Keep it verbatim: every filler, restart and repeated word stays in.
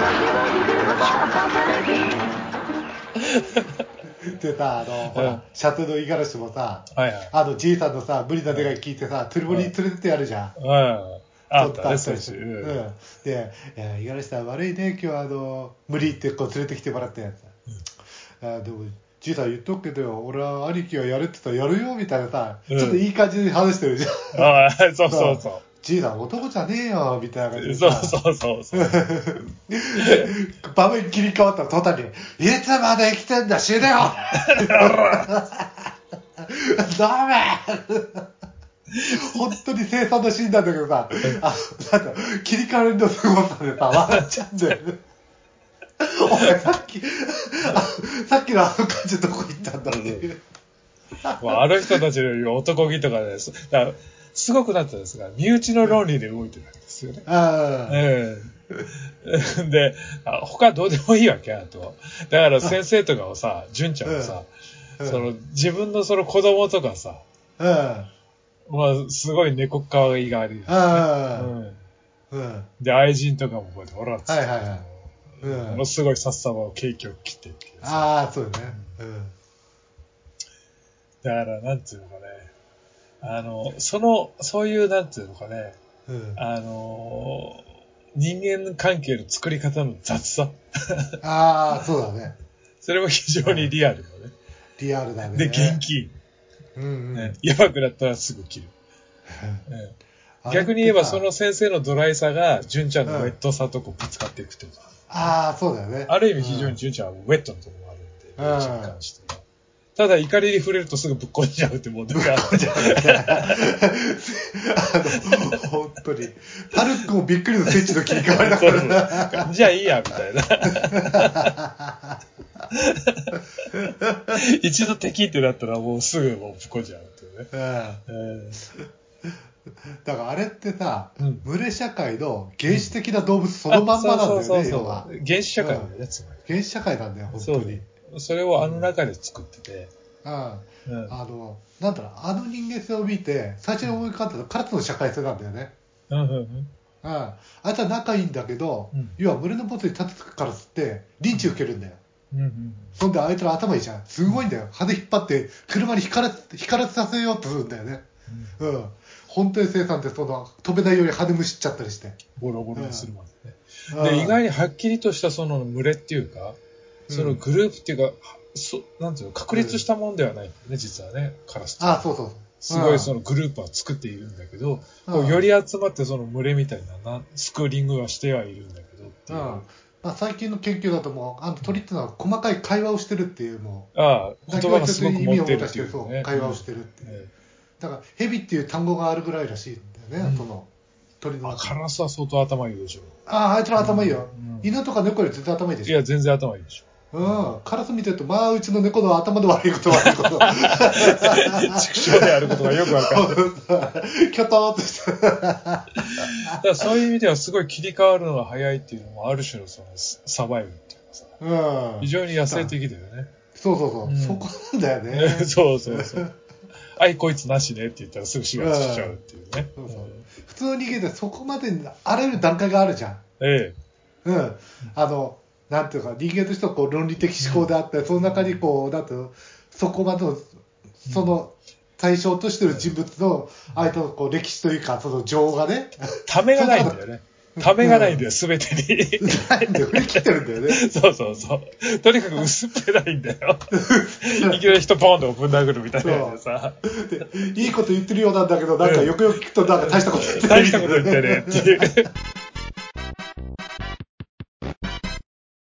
でさ、あの、ほら、うん、シャトルの五十嵐もさ、 はいはい、 あの、じいさんのさ、無理な願い聞いてさ、トゥルボに連れてってやるじゃん。 うん。あったね、そうし。 うん。で、いや、五十嵐さん悪いね、今日あの、無理ってこう連れてきてもらったやつ。うん、あでも、じいさん言っとくけど、俺は兄貴がやるって言ったらやるよ、みたいなさ、うん、ちょっといい感じで話してるじゃん。 ああ、そうそうそう。 じいさん男じゃねえよ、みたいな感じでさ。そうそうそうそう。 場面切り替わったら途端に、いつまで生きてんだ、死ねよダメ本当に凄惨なシーンなんだけどさ、あなんか切り替わりのすごさでさ、笑っちゃうんだよね。お前さっきあ、さっきのあの感じどこ行ったんだっていう。 あの人たちの言う男気とかです。だからすごくなったんですが、身内の論理で動いてるわけですよね。 あええ、で、他どうでもいいわけあと。だから先生とかをさ、純ちゃんもさ、うん、その自分のその子供とかさ、うん、まあすごい猫かわいがあるよ、ね。うんうん、で愛人とかもこうやってほらっつって、はいはいはい、うん、ものすごいさっさまケーキを切ってっていう。 ああそうね。うん。 だからなんていうのかね。あの、その、そういう、なんていうのかね、うん、あの、人間関係の作り方の雑さ。 ああ、そうだね。 それも非常にリアルよね。 リアルだね。 で、現金。うんうん。ね、やばくなったらすぐ切る。ね、逆に言えば、その先生のドライさが、純ちゃんのウェットさとこうぶつかっていくってことだ、ね、 うん。ああ、そうだよね。 ある意味非常に純ちゃんはウェットのところがあるんで、純に関しては。ただ怒りに触れるとすぐぶっこんじゃうって問題があるんじゃないあの、本当に。パルックもびっくりのスイッチの切り替わりだからな。じゃあいいや、みたいな。一度敵ってなったらもうすぐもうぶっこんじゃうっていうね。うんえー、だからあれってさ、うん、群れ社会の原始的な動物そのまんまなんだよね、 そうそうそうそう原始社会のやつ、うん、 原始社会なんだよ、本当に。 それをあの中で作ってて、 うんうん、あのなんだろう、あの人間性を見て最初に思い浮かんだのはカラスの社会性なんだよね。うんうんうん、あいつは仲いいんだけど、うん、要は群れのボスに立てつくカラスってリンチ受けるんだよ、うんうんうん、そんであいつら頭いいじゃん、すごいんだよ、羽引っ張って車に光ら光らせさせようとするんだよね、うんうん、本当に生産ってその飛べないように羽むしっちゃったりしてボロボロにするまでね、うん、で意外にはっきりとしたその群れっていうかそのグループっていうか、うん、そなんていうの確立したもんではないんだよね、うん、実はね、カラスって。 ああ、そうそうそう。 すごいそのグループは作っているんだけど、うん、こうより集まってその群れみたいななスクーリングはしてはいるんだけどっていう。うん、 まあ、最近の研究だともうあの鳥っていうのは細かい会話をしてるっていうもう。 ああ、言葉がすごく持ってるっていう、 ね、会話をしてるっていう。うん、だからヘビっていう単語があるぐらいらしいんだよね、うん、その鳥の中。 カラスは相当頭いいでしょ。 ああ、あいつら頭いいよ。うん、犬とか猫より全然頭いいでしょ。 いや、全然頭いいでしょ。 うん、カラス見てると、まあ、うちの猫の頭で悪いこと悪いこと。 畜生であることがよくわかる。 キョトーっとして。だからそういう意味ではすごい切り替わるのが早いっていうのもある種のそのサバイブっていうかさ、うん、非常に野生的だよね。 そうそうそう、うん、そこなんだよね。 そうそうそう。あいこいつなしねって言ったらすぐ始末しちゃうっていうね。 うん、そうそう、普通の人間ってそこまであらゆる段階があるじゃん。 ええ。 うん。あの、なんていうか、人間としてはこう論理的思考であって、うん、その中にこう、なんていうの、そこまでの、その対象としている人物の相手のこう歴史というか、その情がね。 ためがないんだよね。ためがないんだよ、すべてに。 ないんだよ、振り切ってるんだよね。 そうそうそう。とにかく薄っぺらいんだよ。いきなり人ポンとぶん殴るみたいなやつでさ。 でいいこと言ってるようなんだけど、なんかよくよく聞くとなんか大したこと言ってない。大したこと言ってねっていう。